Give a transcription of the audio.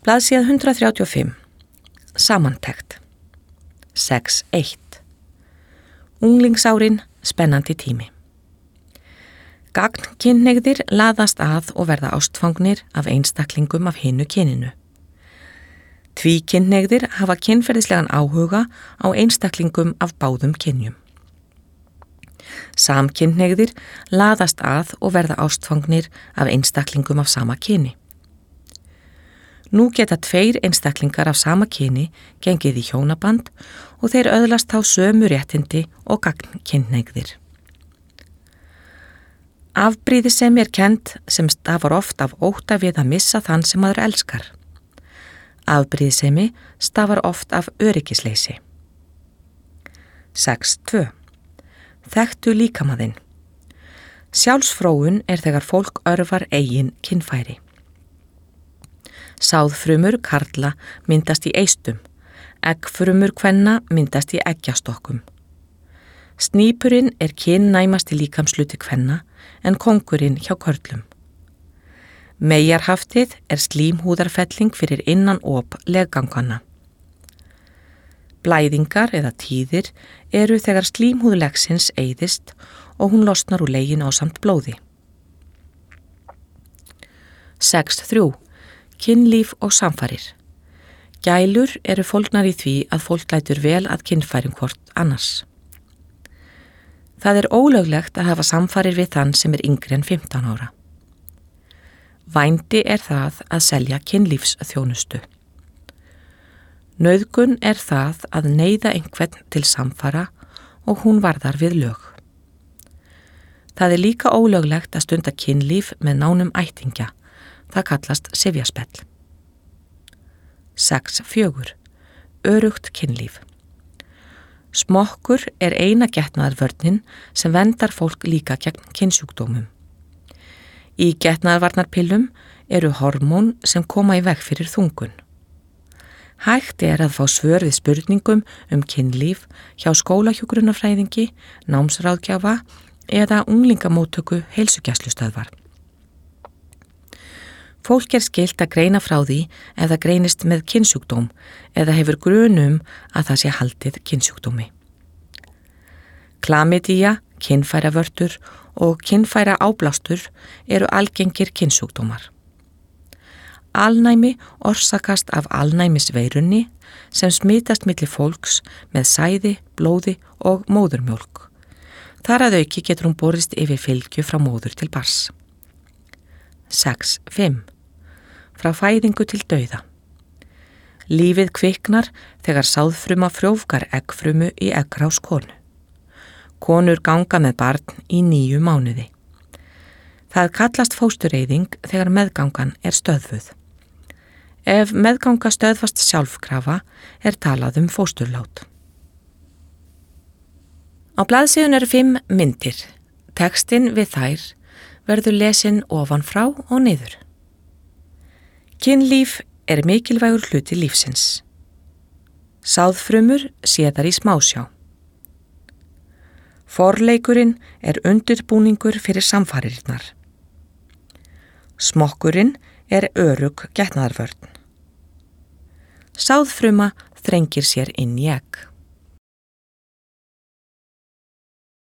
Blaðsíða 135. Samantekt. 6.1. Unglingsárin, spennandi tími. Gagnkynhneigðir laðast að og verða ástfangnir af einstaklingum af hinu kyninu. Tvíkynhneigðir hafa kynferðislegan áhuga á einstaklingum af báðum kynjum. Samkynhneigðir laðast að og verða ástfangnir af einstaklingum af sama kyni. Nú geta 2 einstaklingar af sama kyni gengið í hjónaband og þeir öðlast þá sömu réttindi og gagnkynhneigðir. Afbrýðisemi kennd sem stafar oft af ótta við að missa þann sem maður elskar. Afbrýðisemi stafar oft af öryggisleysi. 6.2. Þekktu líkamaðinn. Sjálfsfróun þegar fólk örvar eigin kynfæri. Sáðfrumur karla myndast í eistum, eggfrumur kvenna myndast í eggjastokkum. Snípurinn kynnæmasti líkamsluti kvenna en kóngurinn hjá körlum. Meyjarhaftið slímhúðarfelling fyrir innan op legganganna. Blæðingar eða tíðir þegar slímhúð legsins eyðist og hún losnar úr legin ásamt blóði. 6.3. Kynlíf og samfarir. Gælur fólgnar í því að fólk lætur vel að kynfærum hvort annars. Það ólöglegt að hafa samfarir við þann sem yngri en 15 ára. Vændi það að selja kynlífsþjónustu. Nauðgun það að neyða einhvern til samfara og hún varðar við lög. Það líka ólöglegt að stunda kynlíf með nánum ættingja. Það kallast sifjaspell. 6.4. Örugt kynlíf. Smokkur eina getnaðarvörnin sem verndar fólk líka gegn kynsjúkdómum. Í getnaðarvarnarpillum hormón sem koma í veg fyrir þungun. Hægt að fá svör við spurningum kynlíf hjá skólahjúkrunarfræðingi, námsráðgjafa eða unglingamóttöku heilsugæslustöðvar. Fólk skylt að greina frá því ef það greinist með kynsjúkdóm eða hefur grun að það sé haldið kynsjúkdómi. Klamydía, kynfæravörtur og kynfæra áblástur algengir kynsjúkdómar. Alnæmi orsakast af alnæmisveirunni sem smitast milli fólks með sæði, blóði og móðurmjólk. Þar að auki getur hún borist yfir fylgju frá móður til barns. 6.5. Frá fæðingu til dauða. Lífið kviknar þegar sáðfruma frjóvgar eggfrumu í eggrás konu. Konur ganga með barn í 9 mánuði. Það kallast fóstureyðing þegar meðgangan stöðvuð. Ef meðganga stöðvast sjálfkrafa talað fósturlát. Á blaðsíðunni 5 myndir. Textinn við þær verður lesin ofan frá og niður. Kynlíf mikilvægur hluti lífsins. Sáðfrumur séðar í smásjá. Forleikurinn undirbúningur fyrir samfarirnar. Smokkurinn örugg getnaðarvörn. Sáðfruma þrengir sér inn í egg.